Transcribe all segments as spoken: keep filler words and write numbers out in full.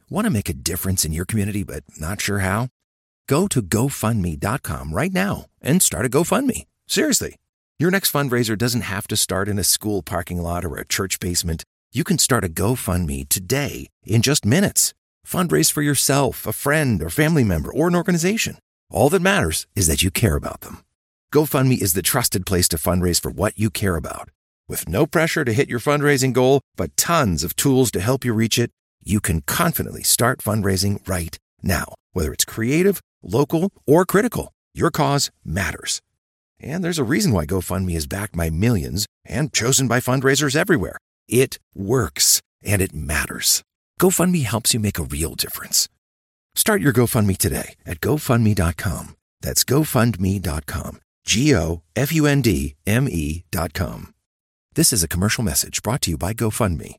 Want to make a difference in your community but not sure how? Go to go fund me dot com right now and start a GoFundMe. Seriously. Your next fundraiser doesn't have to start in a school parking lot or a church basement. You can start a GoFundMe today in just minutes. Fundraise for yourself, a friend, or family member, or an organization. All that matters is that you care about them. GoFundMe is the trusted place to fundraise for what you care about. With no pressure to hit your fundraising goal, but tons of tools to help you reach it, you can confidently start fundraising right now. Whether it's creative, local, or critical, your cause matters. And there's a reason why GoFundMe is backed by millions and chosen by fundraisers everywhere. It works, and it matters. GoFundMe helps you make a real difference. Start your GoFundMe today at go fund me dot com. That's go fund me dot com. G O F U N D M E dot com. This is a commercial message brought to you by GoFundMe.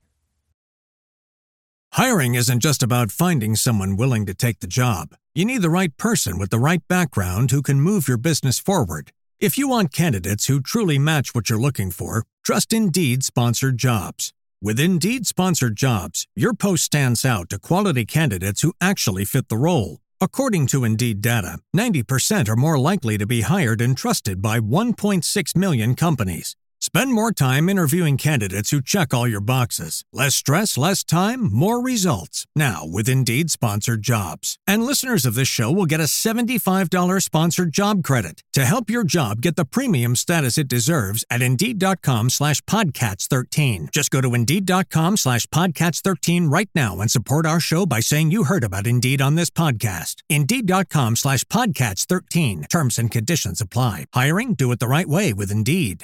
Hiring isn't just about finding someone willing to take the job. You need the right person with the right background who can move your business forward. If you want candidates who truly match what you're looking for, trust Indeed Sponsored Jobs. With Indeed Sponsored Jobs, your post stands out to quality candidates who actually fit the role. According to Indeed data, ninety percent are more likely to be hired and trusted by one point six million companies. Spend more time interviewing candidates who check all your boxes. Less stress, less time, more results. Now with Indeed Sponsored Jobs. And listeners of this show will get a seventy-five dollars sponsored job credit to help your job get the premium status it deserves at Indeed.com slash Podcats 13. Just go to Indeed.com slash Podcats 13 right now and support our show by saying you heard about Indeed on this podcast. Indeed.com slash Podcats 13. Terms and conditions apply. Hiring? Do it the right way with Indeed.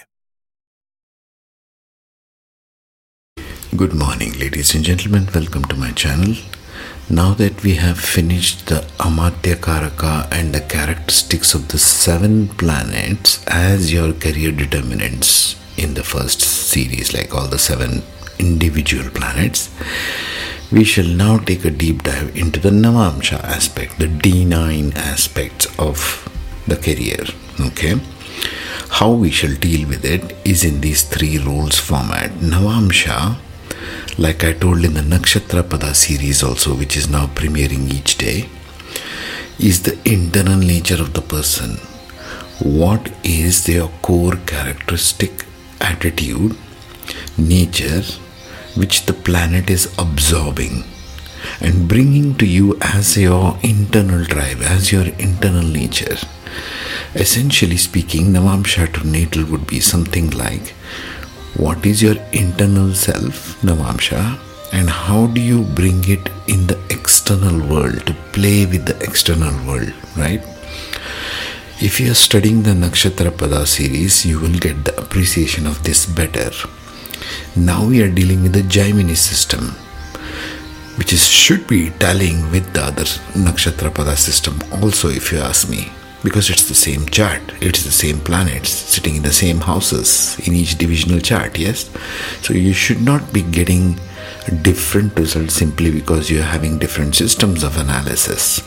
Good morning, ladies and gentlemen. Welcome to my channel. Now that we have finished the Amartya Karaka and the characteristics of the seven planets as your career determinants in the first series, like all the seven individual planets, we shall now take a deep dive into the Navamsha aspect, the D nine aspects of the career. Okay. How we shall deal with it is in these three rules format. Navamsha, like I told in the Nakshatra Pada series also, which is now premiering each day, is the internal nature of the person. What is their core characteristic, attitude, nature, which the planet is absorbing and bringing to you as your internal drive, as your internal nature. Essentially speaking, Navamsha to natal would be something like, what is your internal self, Navamsha, and how do you bring it in the external world, to play with the external world, right? If you are studying the Nakshatra Pada series, you will get the appreciation of this better. Now we are dealing with the Jaimini system, which is should be tallying with the other Nakshatra Pada system also, if you ask me. Because it's the same chart, it's the same planets sitting in the same houses in each divisional chart, yes? So you should not be getting different results simply because you're having different systems of analysis.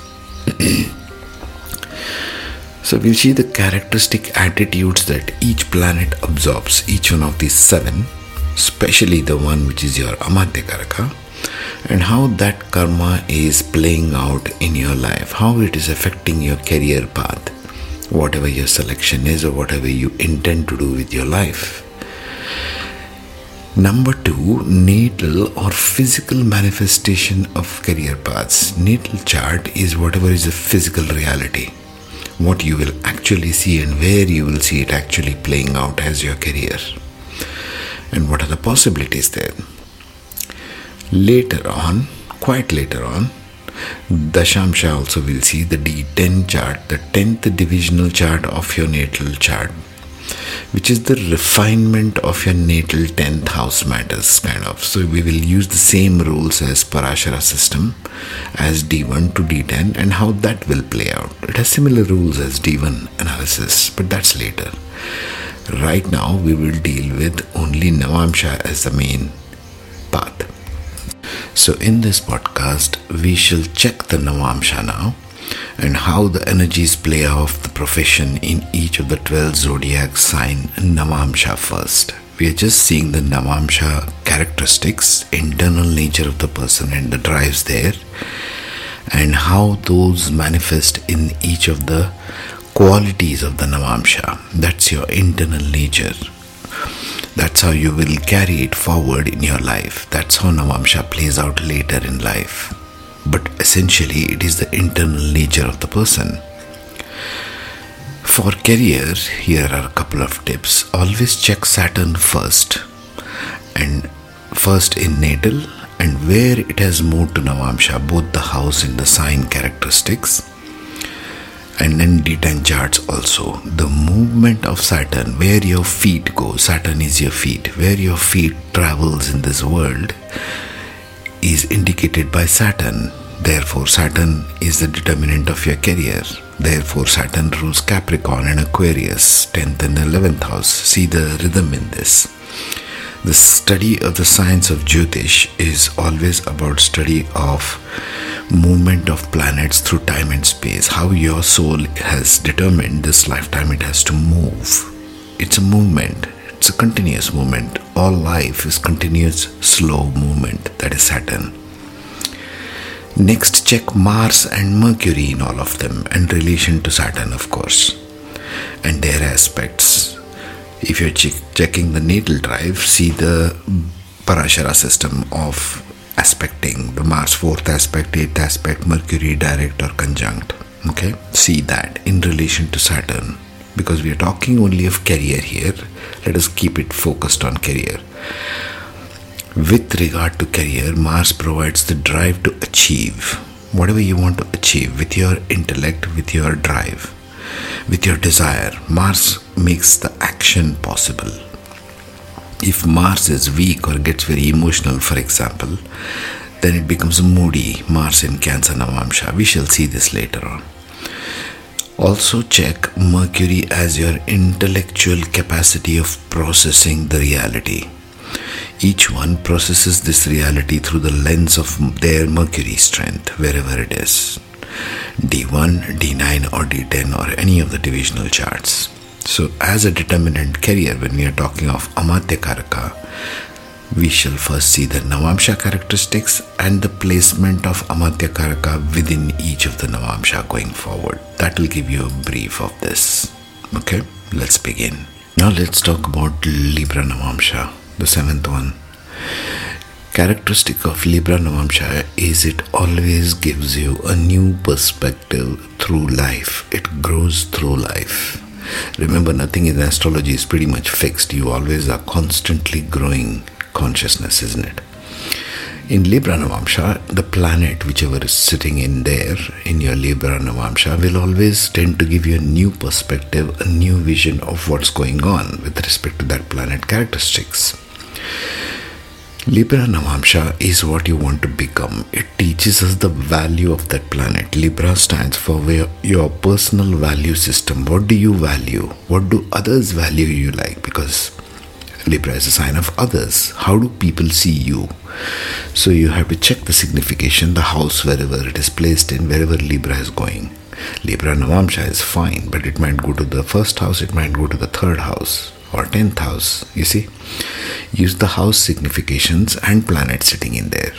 So we'll see the characteristic attitudes that each planet absorbs, each one of these seven, especially the one which is your Amartya Karaka, and how that karma is playing out in your life, how it is affecting your career path, whatever your selection is or whatever you intend to do with your life. Number two, natal or physical manifestation of career paths. Natal chart is whatever is a physical reality, what you will actually see and where you will see it actually playing out as your career, and what are the possibilities there. Later on, quite later on, Dashamsha also will see the D ten chart, the tenth divisional chart of your natal chart, which is the refinement of your natal tenth house matters, kind of. So we will use the same rules as Parashara system, as D one to D ten, and how that will play out. It has similar rules as D one analysis, but that's later. Right now, we will deal with only Navamsha as the main path. So in this podcast, we shall check the Navamsha now and how the energies play off the profession in each of the twelve zodiac sign Navamsha first. We are just seeing the Navamsha characteristics, internal nature of the person and the drives there, and how those manifest in each of the qualities of the Navamsha. That's your internal nature. That's how you will carry it forward in your life. That's how Navamsha plays out later in life. But essentially, it is the internal nature of the person. For career, here are a couple of tips. Always check Saturn first, and first in natal, and where it has moved to Navamsha, both the house and the sign characteristics, and then D ten charts also. The movement of Saturn, where your feet go, Saturn is your feet, where your feet travels in this world is indicated by Saturn. Therefore, Saturn is the determinant of your career. Therefore, Saturn rules Capricorn and Aquarius, tenth and eleventh house. See the rhythm in this. The study of the science of Jyotish is always about study of movement of planets through time and space. How your soul has determined this lifetime it has to move. It's a movement. It's a continuous movement. All life is continuous slow movement. That is Saturn. Next, check Mars and Mercury in all of them, and relation to Saturn, of course, and their aspects. If you're check- checking the natal drive, see the Parashara system of aspecting the Mars fourth aspect, eighth aspect, Mercury direct or conjunct. Okay, see that in relation to Saturn, because we are talking only of career here. Let us keep it focused on career. With regard to career, Mars provides the drive to achieve whatever you want to achieve with your intellect, with your drive, with your desire. Mars makes the action possible. If Mars is weak or gets very emotional, for example, then it becomes moody. Mars in Cancer Navamsha. We shall see this later on. Also check Mercury as your intellectual capacity of processing the reality. Each one processes this reality through the lens of their Mercury strength, wherever it is. D one, D nine or D ten or any of the divisional charts. So as a determinant career, when we are talking of Amadya Karaka, we shall first see the Navamsha characteristics and the placement of Amadya Karaka within each of the Navamsha going forward. That will give you a brief of this. Okay, let's begin. Now let's talk about Libra Navamsha, the seventh one. Characteristic of Libra Navamsha is it always gives you a new perspective through life. It grows through life. Remember, nothing in astrology is pretty much fixed. You always are constantly growing consciousness, isn't it? In Libra Navamsha, the planet, whichever is sitting in there, in your Libra Navamsha, will always tend to give you a new perspective, a new vision of what's going on with respect to that planet characteristics. Libra Navamsha is what you want to become. It teaches us the value of that planet. Libra stands for where your personal value system. What do you value? What do others value you like? Because Libra is a sign of others. How do people see you? So you have to check the signification, the house wherever it is placed in, wherever Libra is going. Libra Navamsha is fine, but it might go to the first house, it might go to the third house or tenth house. You see, use the house significations and planet sitting in there.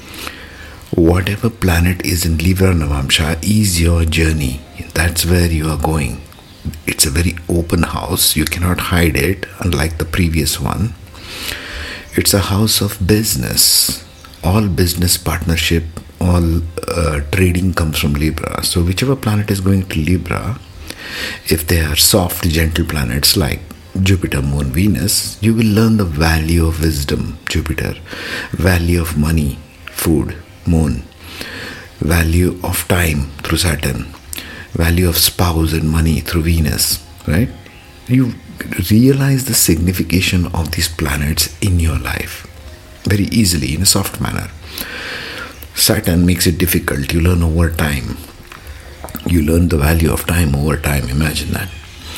Whatever planet is in Libra Navamsha is your journey. That's where you are going. It's a very open house. You cannot hide it, unlike the previous one. It's a house of business. All business partnership, all uh, trading comes from Libra. So whichever planet is going to Libra, if they are soft, gentle planets like Jupiter, Moon, Venus, you will learn the value of wisdom, Jupiter, value of money, food, Moon, value of time through Saturn, value of spouse and money through Venus, right? You realize the signification of these planets in your life very easily, in a soft manner. Saturn makes it difficult. You learn over time. You learn the value of time over time. Imagine that.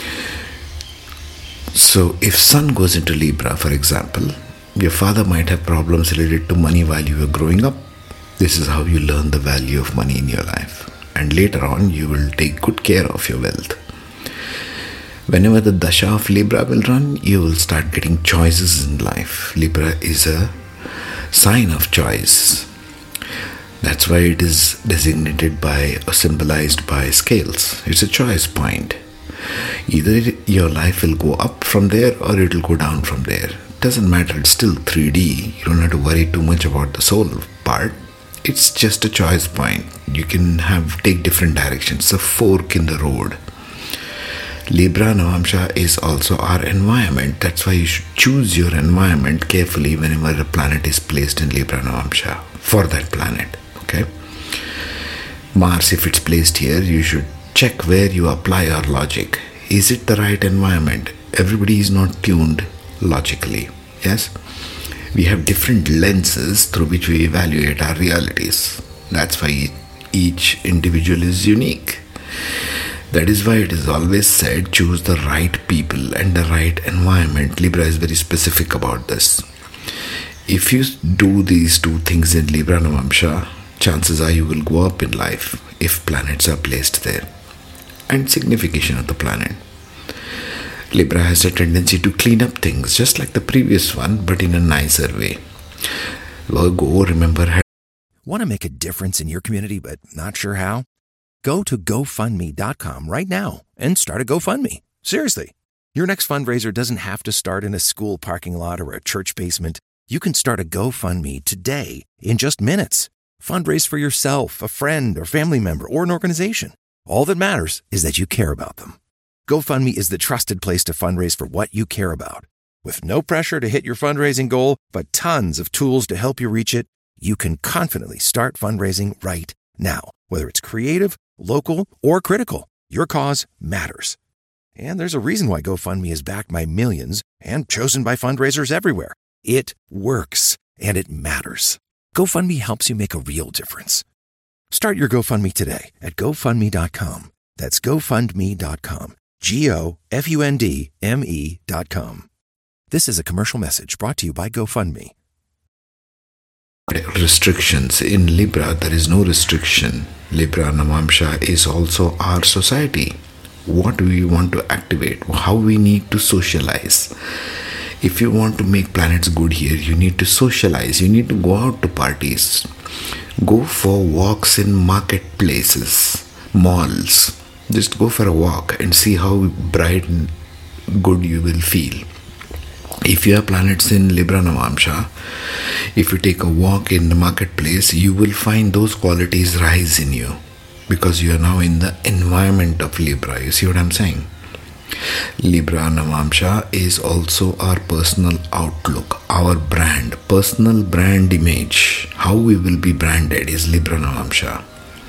So if Sun goes into Libra, for example, your father might have problems related to money while you were growing up. This is how you learn the value of money in your life. And later on, you will take good care of your wealth. Whenever the Dasha of Libra will run, you will start getting choices in life. Libra is a sign of choice. That's why it is designated by or symbolized by scales. It's a choice point. Either your life will go up from there or it will go down from there. It doesn't matter, it's still three D. You don't have to worry too much about the soul part. It's just a choice point. You can have take different directions. It's a fork in the road. Libra Navamsha is also our environment. That's why you should choose your environment carefully whenever a planet is placed in Libra Navamsha for that planet. Okay? Mars, if it's placed here, you should check where you apply your logic. Is it the right environment? Everybody is not tuned logically. Yes? We have different lenses through which we evaluate our realities. That's why each individual is unique. That is why it is always said, choose the right people and the right environment. Libra is very specific about this. If you do these two things in Libra Navamsha, chances are you will go up in life if planets are placed there. And signification of the planet. Libra has a tendency to clean up things, just like the previous one, but in a nicer way. Virgo, remember... Want to make a difference in your community but not sure how? Go to GoFundMe dot com right now and start a GoFundMe. Seriously. Your next fundraiser doesn't have to start in a school parking lot or a church basement. You can start a GoFundMe today in just minutes. Fundraise for yourself, a friend or family member, or an organization. All that matters is that you care about them. GoFundMe is the trusted place to fundraise for what you care about. With no pressure to hit your fundraising goal, but tons of tools to help you reach it, you can confidently start fundraising right now. Whether it's creative, local, or critical, your cause matters. And there's a reason why GoFundMe is backed by millions and chosen by fundraisers everywhere. It works, and it matters. GoFundMe helps you make a real difference. Start your GoFundMe today at GoFundMe dot com. That's GoFundMe dot com. G O F U N D M E dot com. This is a commercial message brought to you by GoFundMe. Restrictions. In Libra, there is no restriction. Libra Navamsha is also our society. What do we want to activate? How we need to socialize. If you want to make planets good here, you need to socialize. You need to go out to parties. Go for walks in marketplaces, malls. Just go for a walk and see how bright and good you will feel. If you have planets in Libra Navamsha, if you take a walk in the marketplace, you will find those qualities rise in you because you are now in the environment of Libra. You see what I'm saying? Libra Navamsha is also our personal outlook, our brand, personal brand image. How we will be branded is Libra Navamsha.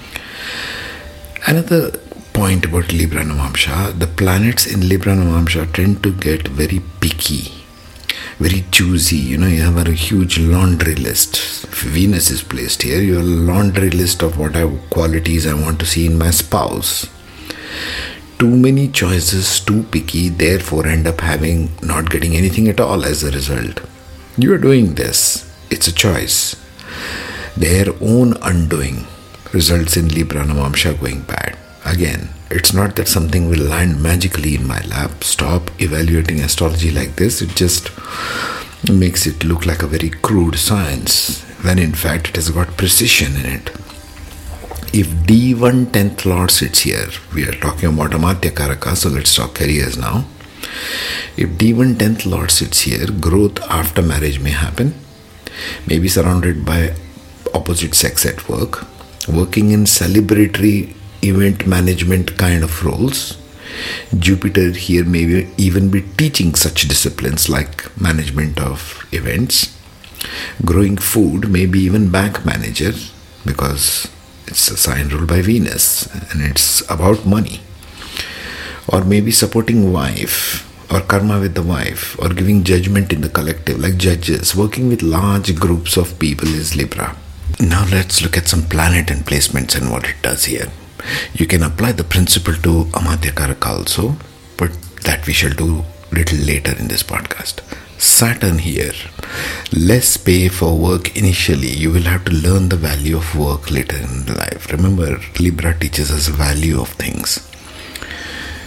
Another point about Libra Navamsha, the planets in Libra Navamsha tend to get very picky, very choosy. You know, you have a huge laundry list. If Venus is placed here, you have a laundry list of what I, qualities I want to see in my spouse. Too many choices, too picky, therefore end up having not getting anything at all as a result. You are doing this. It's a choice. Their own undoing results in Libra Navamsha going bad. Again, it's not that something will land magically in my lap. Stop evaluating astrology like this. It just makes it look like a very crude science, when in fact it has got precision in it. If D one tenth Lord sits here, we are talking about Amatya Karaka, so let's talk careers now. If D one tenth Lord sits here, growth after marriage may happen, maybe surrounded by opposite sex at work, working in celebratory event management kind of roles. Jupiter here may even be teaching such disciplines like management of events. Growing food, maybe even bank manager, because it's a sign ruled by Venus and it's about money. Or maybe supporting wife or karma with the wife, or giving judgment in the collective like judges. Working with large groups of people is Libra. Now let's look at some planet and placements and what it does here. You can apply the principle to Amatya Karaka also, but that we shall do little later in this podcast. Saturn here. Less pay for work initially. You will have to learn the value of work later in life. Remember, Libra teaches us the value of things.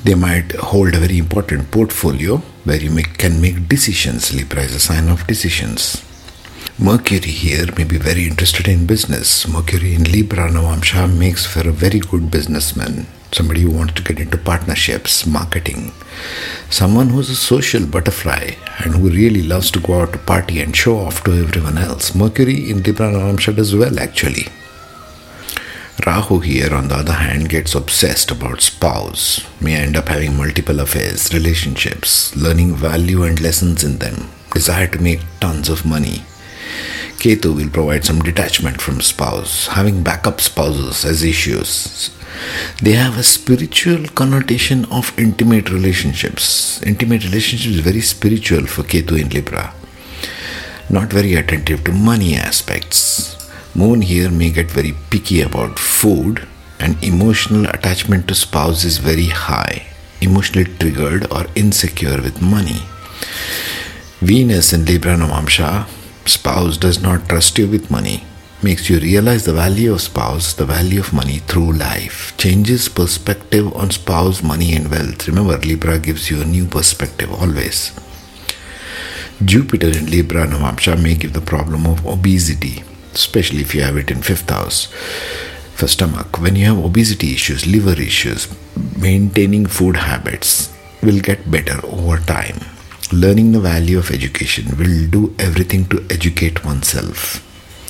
They might hold a very important portfolio where you make, can make decisions. Libra is a sign of decisions. Mercury here may be very interested in business. Mercury in Libra Navamsha makes for a very good businessman. Somebody who wants to get into partnerships, marketing. Someone who's a social butterfly and who really loves to go out to party and show off to everyone else. Mercury in Libra Navamsha does well actually. Rahu here, on the other hand, gets obsessed about spouse, may end up having multiple affairs, relationships, learning value and lessons in them, desire to make tons of money. Ketu will provide some detachment from spouse, having backup spouses as issues. They have a spiritual connotation of intimate relationships. Intimate relationships is very spiritual for Ketu in Libra. Not very attentive to money aspects. Moon here may get very picky about food, and emotional attachment to spouse is very high, emotionally triggered or insecure with money. Venus in Libra Navamsha, spouse does not trust you with money, makes you realize the value of spouse, the value of money through life, changes perspective on spouse, money and wealth. Remember, Libra gives you a new perspective always. Jupiter in Libra Navamsha may give the problem of obesity, especially if you have it in fifth house for stomach. When you have obesity issues, liver issues, maintaining food habits will get better over time. Learning the value of education will do everything to educate oneself.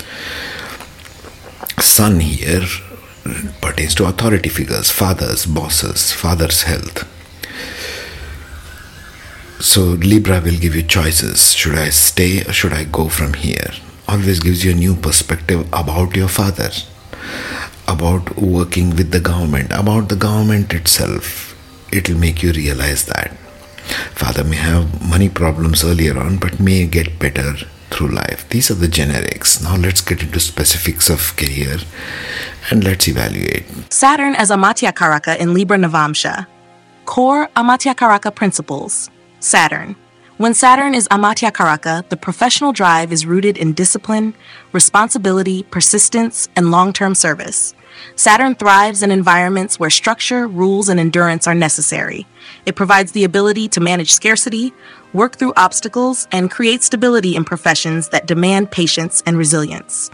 Sun here pertains to authority figures, fathers, bosses, father's health. So Libra will give you choices. Should I stay or should I go from here? Always gives you a new perspective about your father, about working with the government, about the government itself. It will make you realize that. Father may have money problems earlier on, but may get better through life. These are the generics. Now let's get into specifics of career and let's evaluate. Saturn as Amatya Karaka in Libra Navamsha. Core Amatya Karaka principles. Saturn. When Saturn is Amatya Karaka, the professional drive is rooted in discipline, responsibility, persistence, and long-term service. Saturn thrives in environments where structure, rules, and endurance are necessary. It provides the ability to manage scarcity, work through obstacles, and create stability in professions that demand patience and resilience.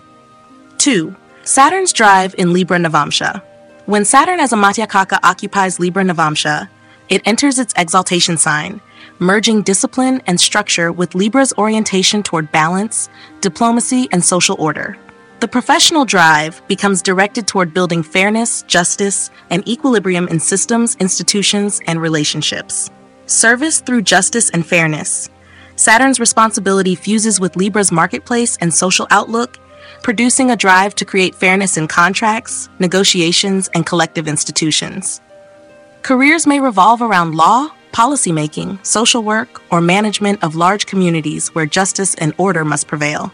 two. Saturn's drive in Libra Navamsha. When Saturn as Amatya Karaka occupies Libra Navamsha, it enters its exaltation sign, merging discipline and structure with Libra's orientation toward balance, diplomacy, and social order. The professional drive becomes directed toward building fairness, justice, and equilibrium in systems, institutions, and relationships. Service through justice and fairness. Saturn's responsibility fuses with Libra's marketplace and social outlook, producing a drive to create fairness in contracts, negotiations, and collective institutions. Careers may revolve around law, policymaking, social work, or management of large communities where justice and order must prevail.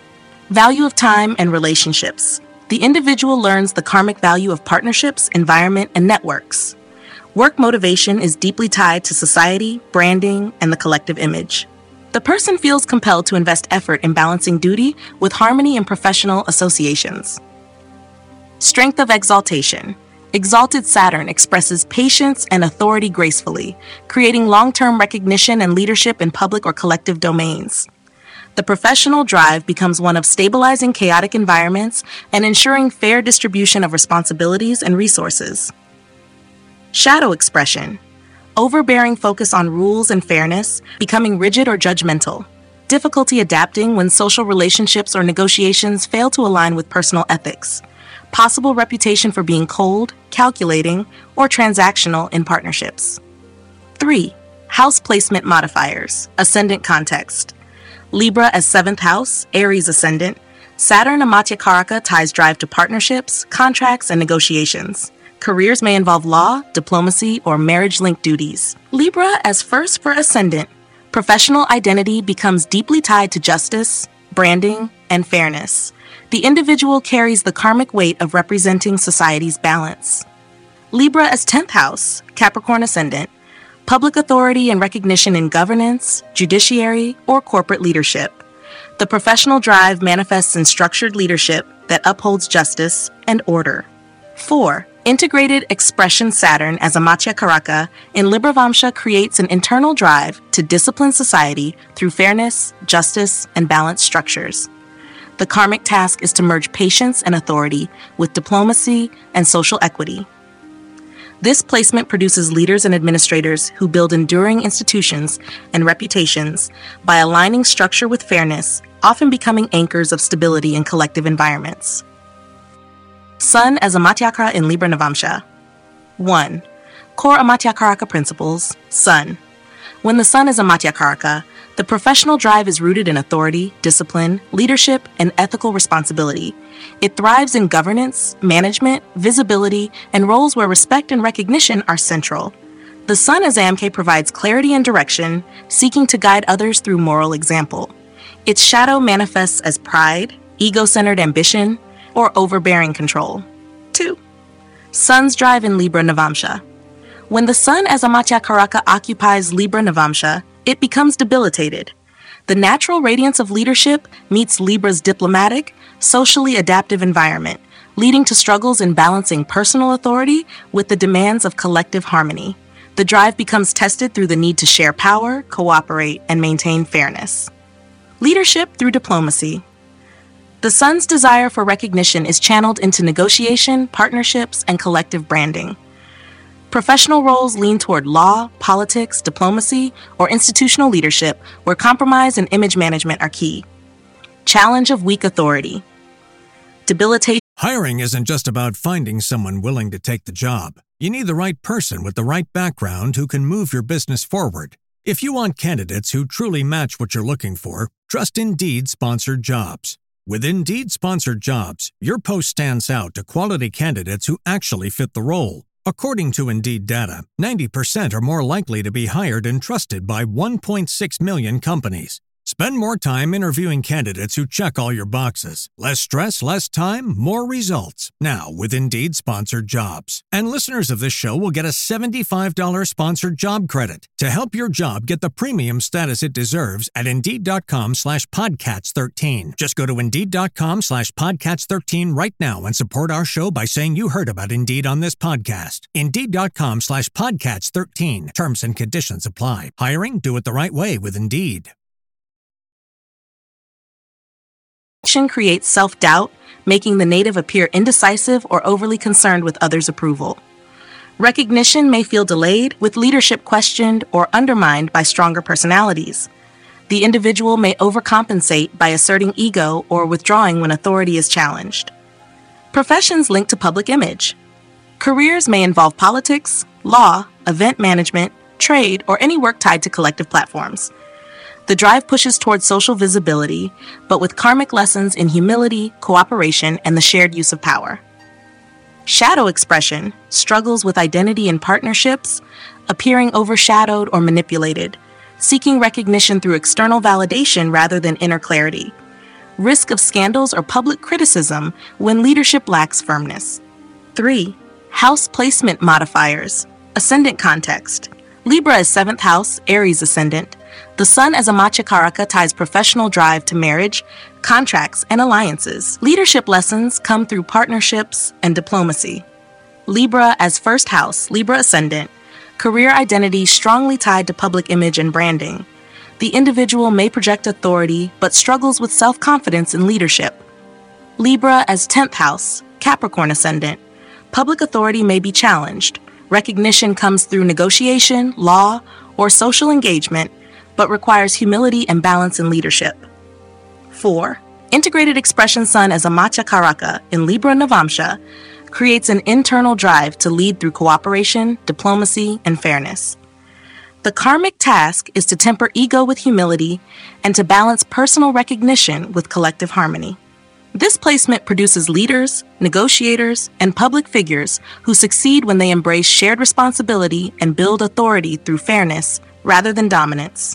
Value of time and relationships. The individual learns the karmic value of partnerships, environment, and networks. Work motivation is deeply tied to society, branding, and the collective image. The person feels compelled to invest effort in balancing duty with harmony in professional associations. Strength of exaltation. Exalted Saturn expresses patience and authority gracefully, creating long-term recognition and leadership in public or collective domains. The professional drive becomes one of stabilizing chaotic environments and ensuring fair distribution of responsibilities and resources. Shadow expression. Overbearing focus on rules and fairness, becoming rigid or judgmental. Difficulty adapting when social relationships or negotiations fail to align with personal ethics. Possible reputation for being cold, calculating, or transactional in partnerships. three. House placement modifiers. Ascendant context. Libra as seventh house, Aries ascendant. Saturn Amatya Karaka ties drive to partnerships, contracts, and negotiations. Careers may involve law, diplomacy, or marriage-linked duties. Libra as first for ascendant. Professional identity becomes deeply tied to justice, branding, and fairness. The individual carries the karmic weight of representing society's balance. Libra as tenth house, Capricorn ascendant. Public authority and recognition in governance, judiciary, or corporate leadership. The professional drive manifests in structured leadership that upholds justice and order. four. Integrated expression Saturn as Amatya Karaka in Librevamsha creates an internal drive to discipline society through fairness, justice, and balanced structures. The karmic task is to merge patience and authority with diplomacy and social equity. This placement produces leaders and administrators who build enduring institutions and reputations by aligning structure with fairness, often becoming anchors of stability in collective environments. Sun as Amatyakara in Libra Navamsha. one. Core Amatyakaraka Principles, Sun. When the Sun is Amatyakaraka, the professional drive is rooted in authority, discipline, leadership, and ethical responsibility. It thrives in governance, management, visibility, and roles where respect and recognition are central. The Sun as A M K provides clarity and direction, seeking to guide others through moral example. Its shadow manifests as pride, ego-centered ambition, or overbearing control. two. Sun's drive in Libra Navamsha. When the Sun as Amatyakaraka occupies Libra Navamsha, it becomes debilitated. The natural radiance of leadership meets Libra's diplomatic, socially adaptive environment, leading to struggles in balancing personal authority with the demands of collective harmony. The drive becomes tested through the need to share power, cooperate, and maintain fairness. Leadership through diplomacy. The Sun's desire for recognition is channeled into negotiation, partnerships, and collective branding. Professional roles lean toward law, politics, diplomacy, or institutional leadership, where compromise and image management are key. Challenge of weak authority. Debilitation. Hiring isn't just about finding someone willing to take the job. You need the right person with the right background who can move your business forward. If you want candidates who truly match what you're looking for, trust Indeed Sponsored Jobs. With Indeed Sponsored Jobs, your post stands out to quality candidates who actually fit the role. According to Indeed data, ninety percent are more likely to be hired and trusted by one point six million companies. Spend more time interviewing candidates who check all your boxes. Less stress, less time, more results. Now with Indeed Sponsored Jobs. And listeners of this show will get a seventy-five dollars sponsored job credit to help your job get the premium status it deserves at Indeed.com slash Podcats13. Just go to Indeed.com slash Podcats13 right now and support our show by saying you heard about Indeed on this podcast. Indeed.com slash Podcats13. Terms and conditions apply. Hiring? Do it the right way with Indeed. Creates self-doubt, making the native appear indecisive or overly concerned with others' approval. Recognition may feel delayed, with leadership questioned or undermined by stronger personalities. The individual may overcompensate by asserting ego or withdrawing when authority is challenged. Professions linked to public image. Careers may involve politics, law, event management, trade, or any work tied to collective platforms. The drive pushes towards social visibility, but with karmic lessons in humility, cooperation, and the shared use of power. Shadow expression struggles with identity in partnerships, appearing overshadowed or manipulated, seeking recognition through external validation rather than inner clarity. Risk of scandals or public criticism when leadership lacks firmness. three. House placement modifiers. Ascendant context. Libra is seventh house, Aries ascendant. The Sun as Amatyakaraka ties professional drive to marriage, contracts, and alliances. Leadership lessons come through partnerships and diplomacy. Libra as first house, Libra ascendant. Career identity strongly tied to public image and branding. The individual may project authority, but struggles with self-confidence in leadership. Libra as tenth house, Capricorn ascendant. Public authority may be challenged. Recognition comes through negotiation, law, or social engagement, but requires humility and balance in leadership. four. Integrated expression Sun as Amatyakaraka in Libra Navamsha creates an internal drive to lead through cooperation, diplomacy, and fairness. The karmic task is to temper ego with humility and to balance personal recognition with collective harmony. This placement produces leaders, negotiators, and public figures who succeed when they embrace shared responsibility and build authority through fairness rather than dominance.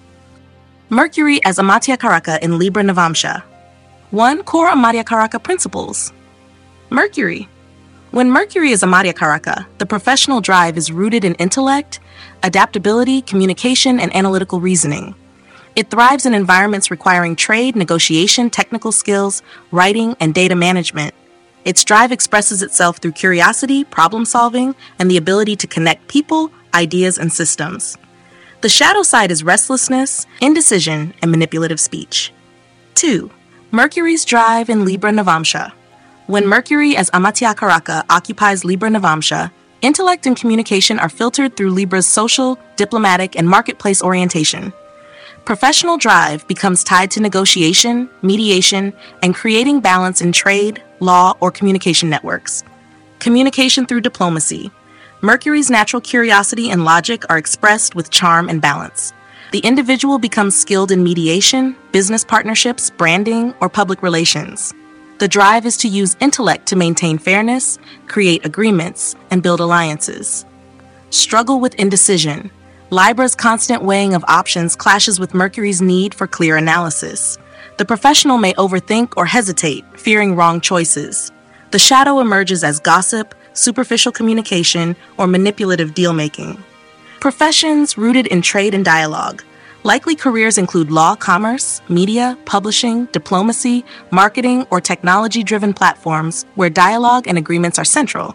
Mercury as Amatyakaraka in Libra Navamsha. one. Core Amatyakaraka Principles. Mercury. When Mercury is Amatyakaraka, the professional drive is rooted in intellect, adaptability, communication, and analytical reasoning. It thrives in environments requiring trade, negotiation, technical skills, writing, and data management. Its drive expresses itself through curiosity, problem solving, and the ability to connect people, ideas, and systems. The shadow side is restlessness, indecision, and manipulative speech. two. Mercury's drive in Libra Navamsha. When Mercury as Amatya Karaka occupies Libra Navamsha, intellect and communication are filtered through Libra's social, diplomatic, and marketplace orientation. Professional drive becomes tied to negotiation, mediation, and creating balance in trade, law, or communication networks. Communication through diplomacy. Mercury's natural curiosity and logic are expressed with charm and balance. The individual becomes skilled in mediation, business partnerships, branding, or public relations. The drive is to use intellect to maintain fairness, create agreements, and build alliances. Struggle with indecision. Libra's constant weighing of options clashes with Mercury's need for clear analysis. The professional may overthink or hesitate, fearing wrong choices. The shadow emerges as gossip, superficial communication, or manipulative deal-making. Professions rooted in trade and dialogue. Likely careers include law, commerce, media, publishing, diplomacy, marketing, or technology-driven platforms where dialogue and agreements are central.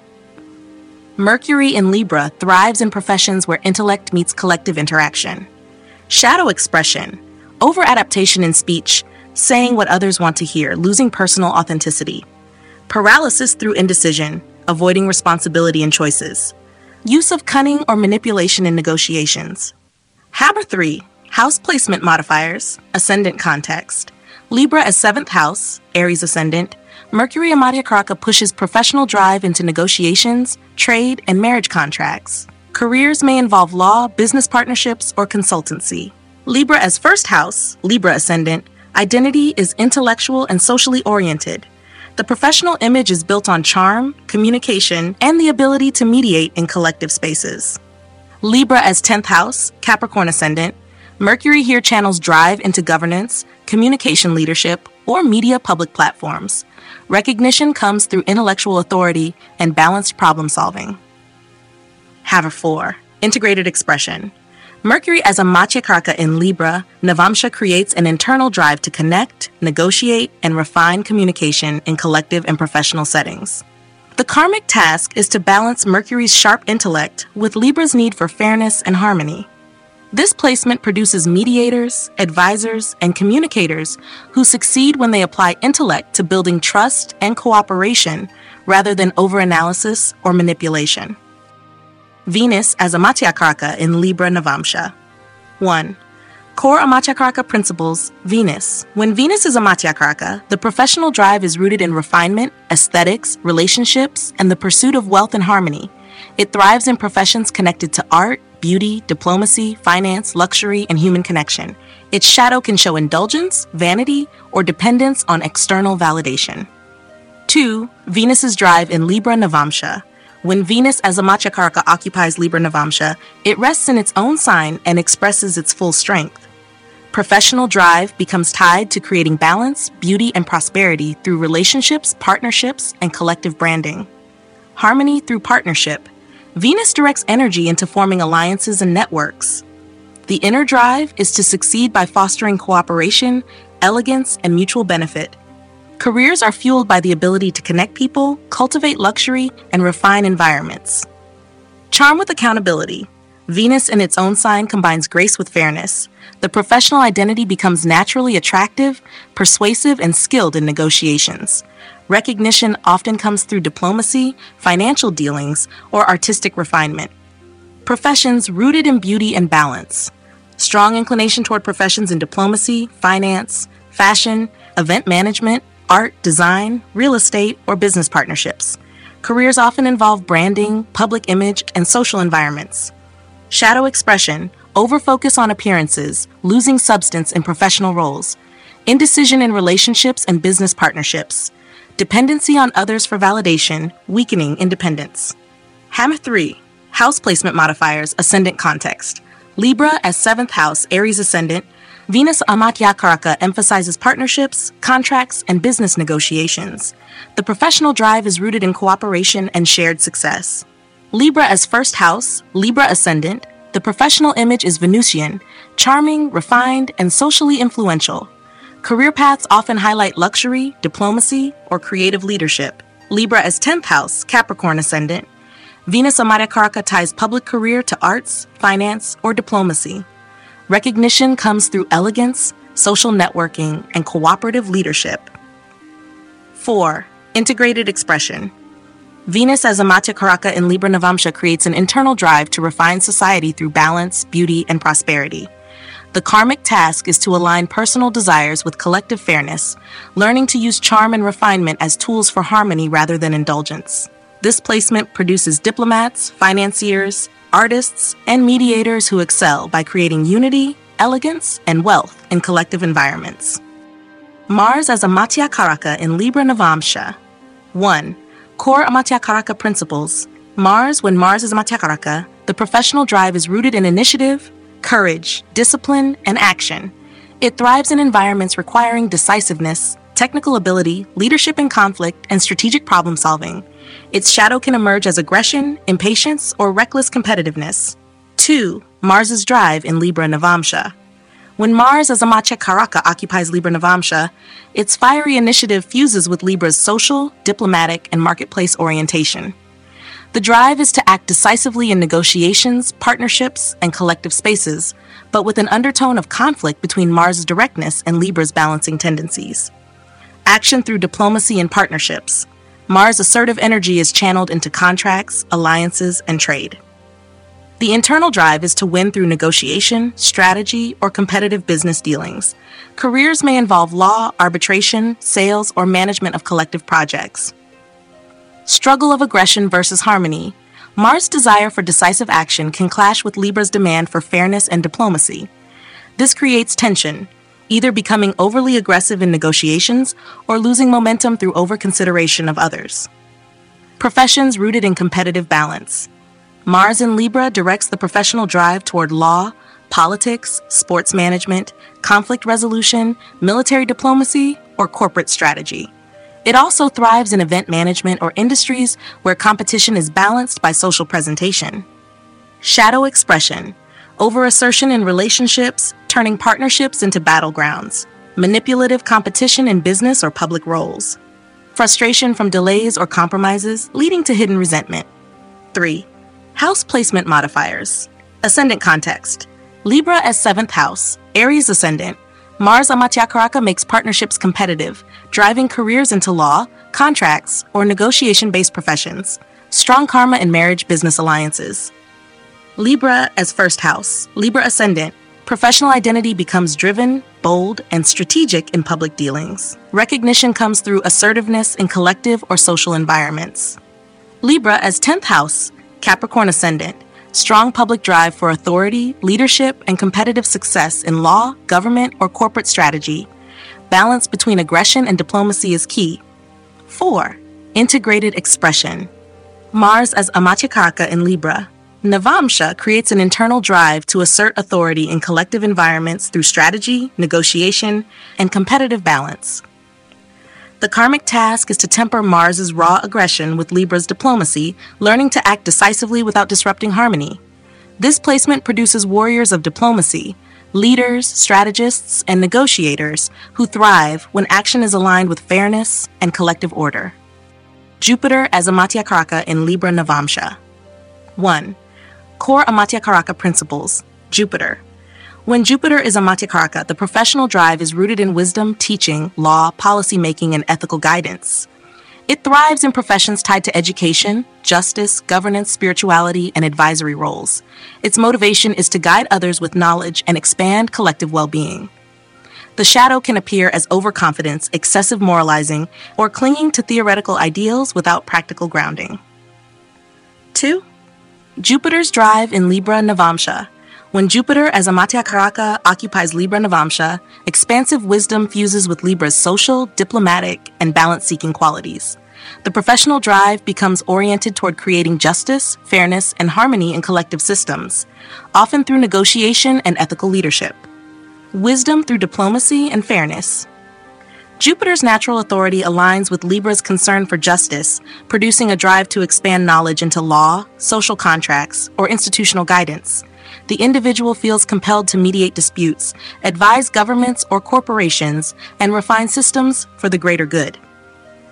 Mercury in Libra thrives in professions where intellect meets collective interaction. Shadow expression, over-adaptation in speech, saying what others want to hear, losing personal authenticity. Paralysis through indecision, avoiding responsibility and choices. Use of cunning or manipulation in negotiations. Hammer three. House placement modifiers, ascendant context. Libra as seventh house, Aries ascendant. Mercury Amatya Karaka pushes professional drive into negotiations, trade, and marriage contracts. Careers may involve law, business partnerships, or consultancy. Libra as first house, Libra ascendant. Identity is intellectual and socially oriented. The professional image is built on charm, communication, and the ability to mediate in collective spaces. Libra as tenth house, Capricorn ascendant. Mercury here channels drive into governance, communication leadership, or media public platforms. Recognition comes through intellectual authority and balanced problem solving. Hammer four. Integrated expression. Mercury as Amatya Karaka in Libra, Navamsha creates an internal drive to connect, negotiate, and refine communication in collective and professional settings. The karmic task is to balance Mercury's sharp intellect with Libra's need for fairness and harmony. This placement produces mediators, advisors, and communicators who succeed when they apply intellect to building trust and cooperation rather than overanalysis or manipulation. Venus as Amatya Karaka in Libra Navamsha. one. Core Amatya Karaka principles, Venus. When Venus is Amatya Karaka, the professional drive is rooted in refinement, aesthetics, relationships, and the pursuit of wealth and harmony. It thrives in professions connected to art, beauty, diplomacy, finance, luxury, and human connection. Its shadow can show indulgence, vanity, or dependence on external validation. two. Venus's drive in Libra Navamsha. When Venus as Amatya Karaka occupies Libra Navamsha, it rests in its own sign and expresses its full strength. Professional drive becomes tied to creating balance, beauty, and prosperity through relationships, partnerships, and collective branding. Harmony through partnership. Venus directs energy into forming alliances and networks. The inner drive is to succeed by fostering cooperation, elegance, and mutual benefit. Careers are fueled by the ability to connect people, cultivate luxury, and refine environments. Charm with accountability. Venus in its own sign combines grace with fairness. The professional identity becomes naturally attractive, persuasive, and skilled in negotiations. Recognition often comes through diplomacy, financial dealings, or artistic refinement. Professions rooted in beauty and balance. Strong inclination toward professions in diplomacy, finance, fashion, event management, art, design, real estate, or business partnerships. Careers often involve branding, public image, and social environments. Shadow expression, overfocus on appearances, losing substance in professional roles. Indecision in relationships and business partnerships. Dependency on others for validation, weakening independence. Hammer three. House placement modifiers, ascendant context. Libra as seventh house, Aries ascendant. Venus Amatya Karaka emphasizes partnerships, contracts, and business negotiations. The professional drive is rooted in cooperation and shared success. Libra as first house, Libra ascendant. The professional image is Venusian, charming, refined, and socially influential. Career paths often highlight luxury, diplomacy, or creative leadership. Libra as tenth house, Capricorn ascendant. Venus Amatya Karaka ties public career to arts, finance, or diplomacy. Recognition comes through elegance, social networking, and cooperative leadership. four. Integrated expression. Venus as Amatya Karaka in Libra Navamsha creates an internal drive to refine society through balance, beauty, and prosperity. The karmic task is to align personal desires with collective fairness, learning to use charm and refinement as tools for harmony rather than indulgence. This placement produces diplomats, financiers, artists, and mediators who excel by creating unity, elegance, and wealth in collective environments. Mars as Amatya Karaka in Libra Navamsha. one. Core Amatya Karaka principles. Mars, when Mars is Amatya Karaka, the professional drive is rooted in initiative, courage, discipline, and action. It thrives in environments requiring decisiveness, technical ability, leadership in conflict, and strategic problem solving. Its shadow can emerge as aggression, impatience, or reckless competitiveness. two. Mars's drive in Libra Navamsha. When Mars as Amatya Karaka occupies Libra Navamsha, its fiery initiative fuses with Libra's social, diplomatic, and marketplace orientation. The drive is to act decisively in negotiations, partnerships, and collective spaces, but with an undertone of conflict between Mars' directness and Libra's balancing tendencies. Action through diplomacy and partnerships. Mars' assertive energy is channeled into contracts, alliances, and trade. The internal drive is to win through negotiation, strategy, or competitive business dealings. Careers may involve law, arbitration, sales, or management of collective projects. Struggle of aggression versus harmony. Mars' desire for decisive action can clash with Libra's demand for fairness and diplomacy. This creates tension, either becoming overly aggressive in negotiations or losing momentum through overconsideration of others. Professions rooted in competitive balance. Mars in Libra directs the professional drive toward law, politics, sports management, conflict resolution, military diplomacy, or corporate strategy. It also thrives in event management or industries where competition is balanced by social presentation. Shadow expression. Over-assertion in relationships, turning partnerships into battlegrounds. Manipulative competition in business or public roles. Frustration from delays or compromises, leading to hidden resentment. three. House placement modifiers. Ascendant context. Libra as seventh house, Aries ascendant. Mars Amatya Karaka makes partnerships competitive, driving careers into law, contracts, or negotiation-based professions. Strong karma in marriage business alliances. Libra as first house, Libra ascendant. Professional identity becomes driven, bold, and strategic in public dealings. Recognition comes through assertiveness in collective or social environments. Libra as tenth house, Capricorn ascendant. Strong public drive for authority, leadership, and competitive success in law, government, or corporate strategy. Balance between aggression and diplomacy is key. four. Integrated expression. Mars as Amatya Karaka in Libra. Navamsha creates an internal drive to assert authority in collective environments through strategy, negotiation, and competitive balance. The karmic task is to temper Mars's raw aggression with Libra's diplomacy, learning to act decisively without disrupting harmony. This placement produces warriors of diplomacy, leaders, strategists, and negotiators who thrive when action is aligned with fairness and collective order. Jupiter as Amatya Karaka in Libra Navamsha. one. Core Amatya Karaka principles. Jupiter. When Jupiter is Amatya Karaka, the professional drive is rooted in wisdom, teaching, law, policymaking, and ethical guidance. It thrives in professions tied to education, justice, governance, spirituality, and advisory roles. Its motivation is to guide others with knowledge and expand collective well-being. The shadow can appear as overconfidence, excessive moralizing, or clinging to theoretical ideals without practical grounding. two. Jupiter's drive in Libra Navamsha. When Jupiter as Amatya Karaka occupies Libra Navamsha, expansive wisdom fuses with Libra's social, diplomatic, and balance-seeking qualities. The professional drive becomes oriented toward creating justice, fairness, and harmony in collective systems, often through negotiation and ethical leadership. Wisdom through diplomacy and fairness. Jupiter's natural authority aligns with Libra's concern for justice, producing a drive to expand knowledge into law, social contracts, or institutional guidance. The individual feels compelled to mediate disputes, advise governments or corporations, and refine systems for the greater good.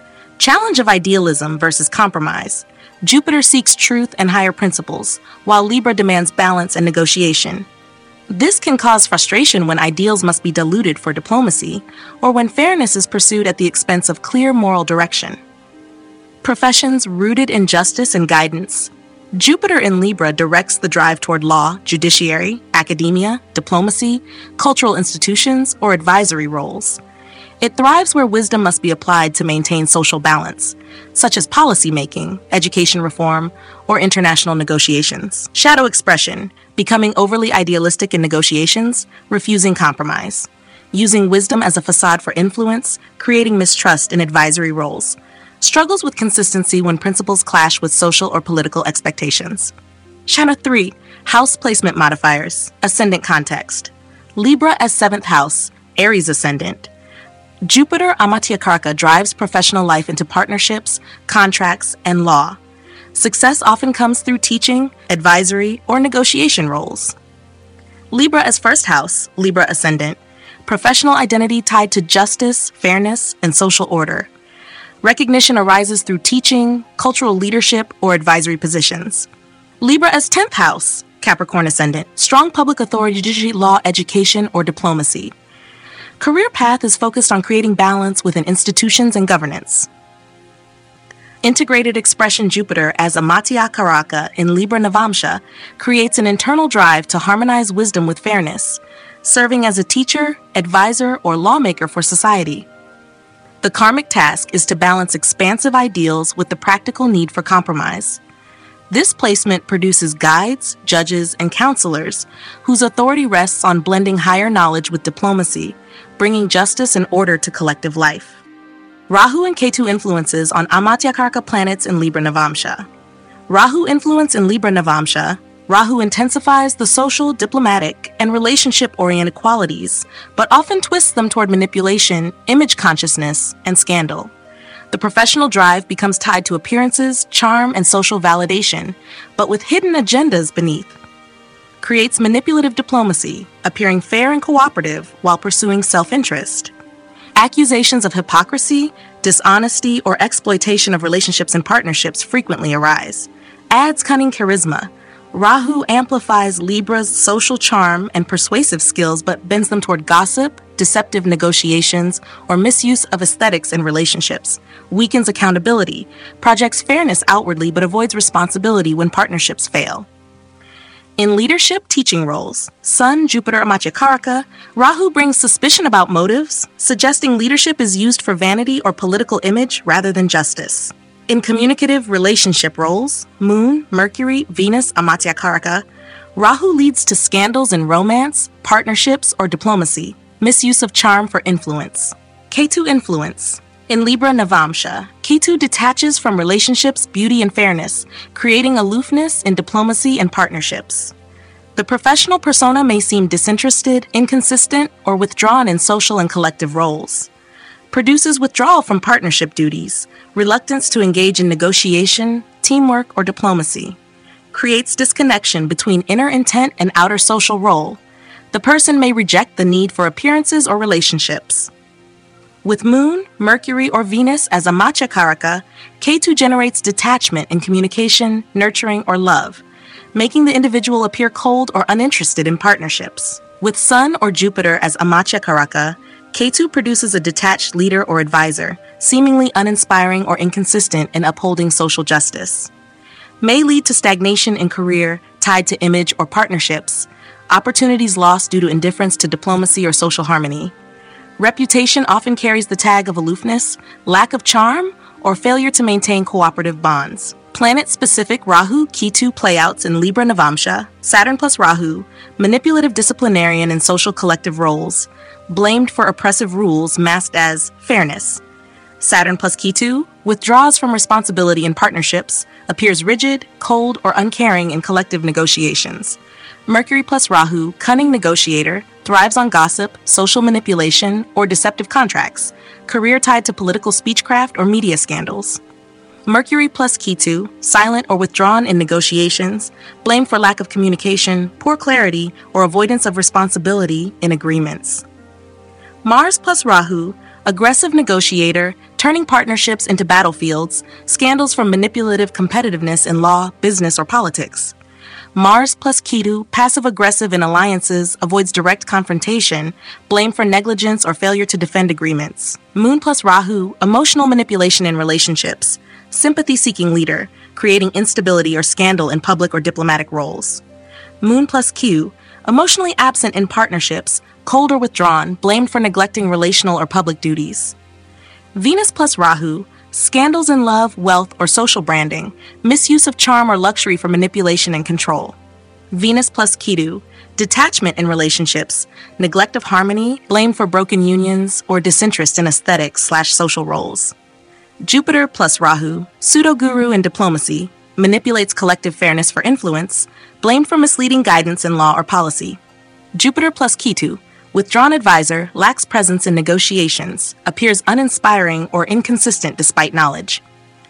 Challenge of idealism versus compromise. Jupiter seeks truth and higher principles, while Libra demands balance and negotiation. This can cause frustration when ideals must be diluted for diplomacy, or when fairness is pursued at the expense of clear moral direction. Professions rooted in justice and guidance. Jupiter in Libra directs the drive toward law, judiciary, academia, diplomacy, cultural institutions, or advisory roles. It thrives where wisdom must be applied to maintain social balance, such as policymaking, education reform, or international negotiations. Shadow expression, becoming overly idealistic in negotiations, refusing compromise. Using wisdom as a facade for influence, creating mistrust in advisory roles. Struggles with consistency when principles clash with social or political expectations. Shadow three, house placement modifiers, ascendant context. Libra as seventh house, Aries ascendant. Jupiter Amatyakaraka drives professional life into partnerships, contracts, and law. Success often comes through teaching, advisory, or negotiation roles. Libra as first house, Libra ascendant. Professional identity tied to justice, fairness, and social order. Recognition arises through teaching, cultural leadership, or advisory positions. Libra as tenth house, Capricorn ascendant. Strong public authority, judiciary, law, education, or diplomacy. Career path is focused on creating balance within institutions and governance. Integrated expression Jupiter as Amatyakaraka in Libra Navamsha creates an internal drive to harmonize wisdom with fairness, serving as a teacher, advisor, or lawmaker for society. The karmic task is to balance expansive ideals with the practical need for compromise. This placement produces guides, judges, and counselors whose authority rests on blending higher knowledge with diplomacy, bringing justice and order to collective life. Rahu and Ketu influences on Amatyakaraka planets in Libra Navamsha. Rahu influence in Libra Navamsha. Rahu intensifies the social, diplomatic, and relationship-oriented qualities, but often twists them toward manipulation, image consciousness, and scandal. The professional drive becomes tied to appearances, charm, and social validation, but with hidden agendas beneath. Creates manipulative diplomacy, appearing fair and cooperative while pursuing self-interest. Accusations of hypocrisy, dishonesty, or exploitation of relationships and partnerships frequently arise. Adds cunning charisma. Rahu amplifies Libra's social charm and persuasive skills but bends them toward gossip, deceptive negotiations, or misuse of aesthetics in relationships. Weakens accountability. Projects fairness outwardly but avoids responsibility when partnerships fail. In leadership teaching roles, Sun, Jupiter, Amatyakaraka, Rahu brings suspicion about motives, suggesting leadership is used for vanity or political image rather than justice. In communicative relationship roles, Moon, Mercury, Venus, Amatyakaraka, Rahu leads to scandals in romance, partnerships, or diplomacy, misuse of charm for influence. Ketu influence. In Libra Navamsha, Ketu detaches from relationships, beauty, and fairness, creating aloofness in diplomacy and partnerships. The professional persona may seem disinterested, inconsistent, or withdrawn in social and collective roles. Produces withdrawal from partnership duties, reluctance to engage in negotiation, teamwork, or diplomacy. Creates disconnection between inner intent and outer social role. The person may reject the need for appearances or relationships. With Moon, Mercury, or Venus as Amatyakaraka, Ketu generates detachment in communication, nurturing, or love, making the individual appear cold or uninterested in partnerships. With Sun or Jupiter as Amatyakaraka, Ketu produces a detached leader or advisor, seemingly uninspiring or inconsistent in upholding social justice. May lead to stagnation in career tied to image or partnerships, opportunities lost due to indifference to diplomacy or social harmony. Reputation often carries the tag of aloofness, lack of charm, or failure to maintain cooperative bonds. Planet-specific Rahu Ketu playouts in Libra Navamsha, Saturn plus Rahu, manipulative disciplinarian in social collective roles, blamed for oppressive rules masked as fairness. Saturn plus Ketu withdraws from responsibility in partnerships, appears rigid, cold, or uncaring in collective negotiations. Mercury plus Rahu, cunning negotiator, thrives on gossip, social manipulation, or deceptive contracts, career tied to political speechcraft or media scandals. Mercury plus Ketu, silent or withdrawn in negotiations, blamed for lack of communication, poor clarity, or avoidance of responsibility in agreements. Mars plus Rahu, aggressive negotiator, turning partnerships into battlefields, scandals from manipulative competitiveness in law, business, or politics. Mars plus Ketu, passive-aggressive in alliances, avoids direct confrontation, blame for negligence or failure to defend agreements. Moon plus Rahu, emotional manipulation in relationships, sympathy-seeking leader, creating instability or scandal in public or diplomatic roles. Moon plus Q, emotionally absent in partnerships, cold or withdrawn, blamed for neglecting relational or public duties. Venus plus Rahu, scandals in love, wealth, or social branding, misuse of charm or luxury for manipulation and control. Venus plus Ketu, detachment in relationships, neglect of harmony, blame for broken unions, or disinterest in aesthetics slash social roles. Jupiter plus Rahu, pseudo-guru in diplomacy, manipulates collective fairness for influence, blamed for misleading guidance in law or policy. Jupiter plus Ketu, withdrawn advisor, lacks presence in negotiations, appears uninspiring or inconsistent despite knowledge.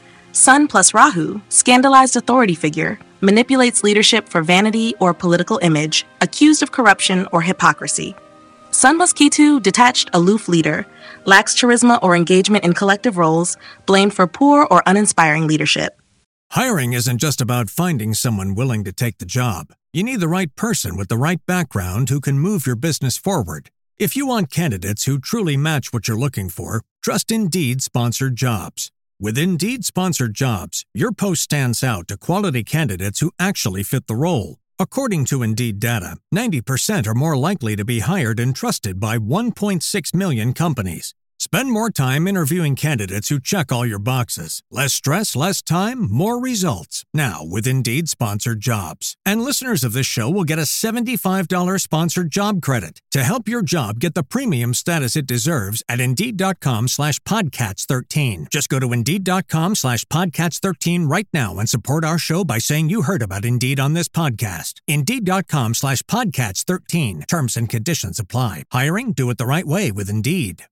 Sun plus Rahu, scandalized authority figure, manipulates leadership for vanity or political image, accused of corruption or hypocrisy. Sun plus Ketu, detached, aloof leader, lacks charisma or engagement in collective roles, blamed for poor or uninspiring leadership. Hiring isn't just about finding someone willing to take the job. You need the right person with the right background who can move your business forward. If you want candidates who truly match what you're looking for, trust Indeed Sponsored Jobs. With Indeed Sponsored Jobs, your post stands out to quality candidates who actually fit the role. According to Indeed data, ninety percent are more likely to be hired and trusted by one point six million companies. Spend more time interviewing candidates who check all your boxes. Less stress, less time, more results. Now with Indeed Sponsored Jobs. And listeners of this show will get a seventy-five dollars sponsored job credit to help your job get the premium status it deserves at Indeed.com slash Podcats 13. Just go to Indeed.com slash Podcats 13 right now and support our show by saying you heard about Indeed on this podcast. Indeed.com slash Podcats 13. Terms and conditions apply. Hiring? Do it the right way with Indeed.